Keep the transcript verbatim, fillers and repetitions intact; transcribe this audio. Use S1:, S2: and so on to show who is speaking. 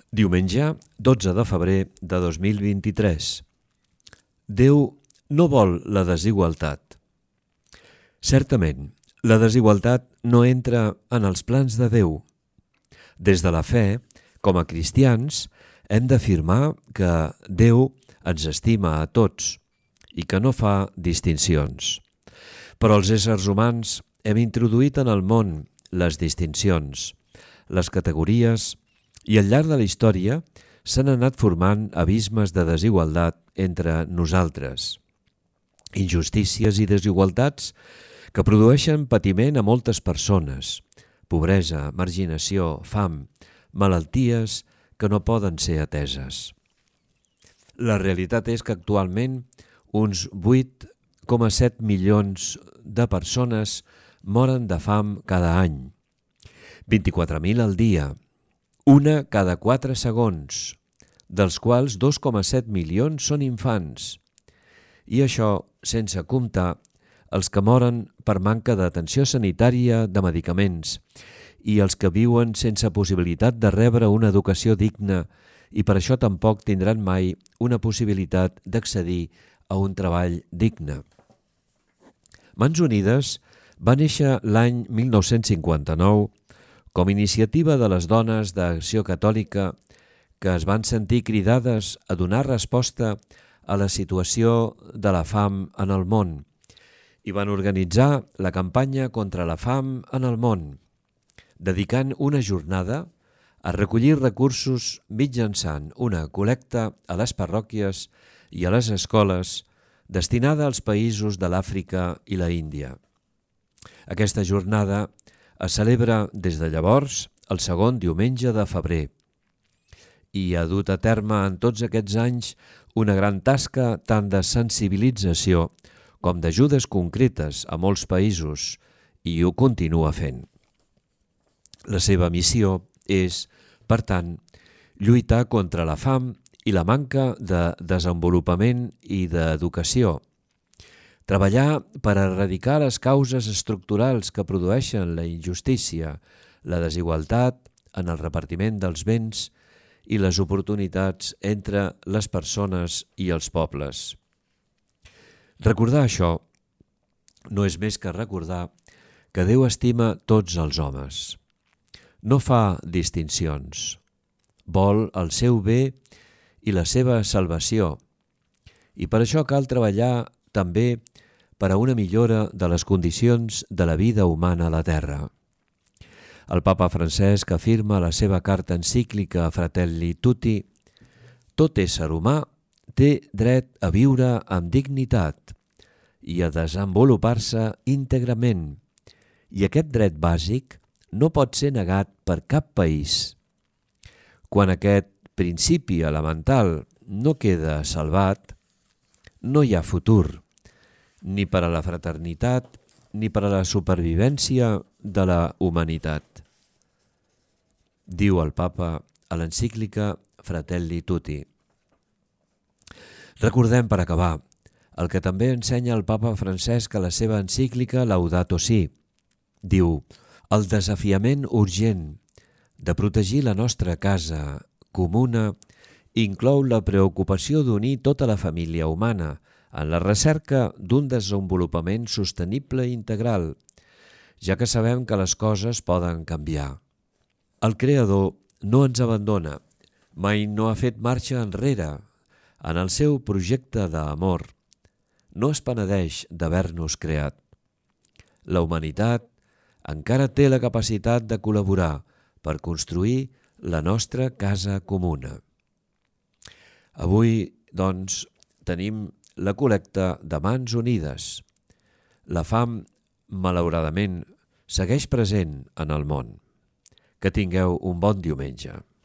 S1: Diumenge, dotze de febrer de dos mil vint-i-tres. Déu no vol la desigualtat. Certament, la desigualtat no entra en els plans de Déu. Des de la fe, com a cristians, hem d'afirmar que Déu ens estima a tots i que no fa distincions. Però els éssers humans hem introduït en el món les distincions, les categories, i al llarg de la història s'han anat formant abismes de desigualtat entre nosaltres. Injustícies i desigualtats que produeixen patiment a moltes persones, pobresa, marginació, fam, malalties que no poden ser ateses. La realitat és que actualment uns vuit coma set milions de persones moren de fam cada any, vint-i-quatre mil al dia, una cada quatre segons, dels quals dos coma set milions són infants, i això sense comptar els que moren per manca d'atenció sanitària, de medicaments, i els que viuen sense possibilitat de rebre una educació digna i per això tampoc tindran mai una possibilitat d'accedir a un treball digne. Mans Unides va néixer l'any mil nou-cents cinquanta-nou com a iniciativa de les dones d'Acció Catòlica que es van sentir cridades a donar resposta a la situació de la fam en el món i van organitzar la campanya contra la fam en el món, dedicant una jornada a recollir recursos mitjançant una col·lecta a les parròquies i a les escoles destinada als països de l'Àfrica i la Índia. Aquesta jornada es celebra des de llavors el segon diumenge de febrer i ha dut a terme en tots aquests anys una gran tasca tant de sensibilització com d'ajudes concretes a molts països i ho continua fent. La seva missió és, per tant, lluitar contra la fam i la manca de desenvolupament i d'educació, treballar per erradicar les causes estructurals que produeixen la injustícia, la desigualtat en el repartiment dels béns i les oportunitats entre les persones i els pobles. Recordar això no és més que recordar que Déu estima tots els homes. No fa distincions, vol el seu bé i la seva salvació, i per això cal treballar també per a una millora de les condicions de la vida humana a la Terra. El papa Francesc afirma a la seva carta encíclica Fratelli Tutti: tot ésser humà té dret a viure amb dignitat i a desenvolupar-se íntegrament, i aquest dret bàsic no pot ser negat per cap país. Quan aquest principi elemental no queda salvat, no hi ha futur, ni per a la fraternitat ni per a la supervivència de la humanitat. Diu el papa a l'encíclica Fratelli Tutti. Recordem, per acabar, el que també ensenya el papa Francesc a la seva encíclica Laudato Si. Diu: el desafiament urgent de protegir la nostra casa comuna inclou la preocupació d'unir tota la família humana en la recerca d'un desenvolupament sostenible i integral, ja que sabem que les coses poden canviar. El Creador no ens abandona, mai no ha fet marxa enrere en el seu projecte d'amor. No es penedeix d'haver-nos creat. La humanitat encara té la capacitat de col·laborar per construir la nostra casa comuna. Avui, doncs, tenim la col·lecta de Mans Unides. La fam, malauradament, segueix present en el món. Que tingueu un bon diumenge.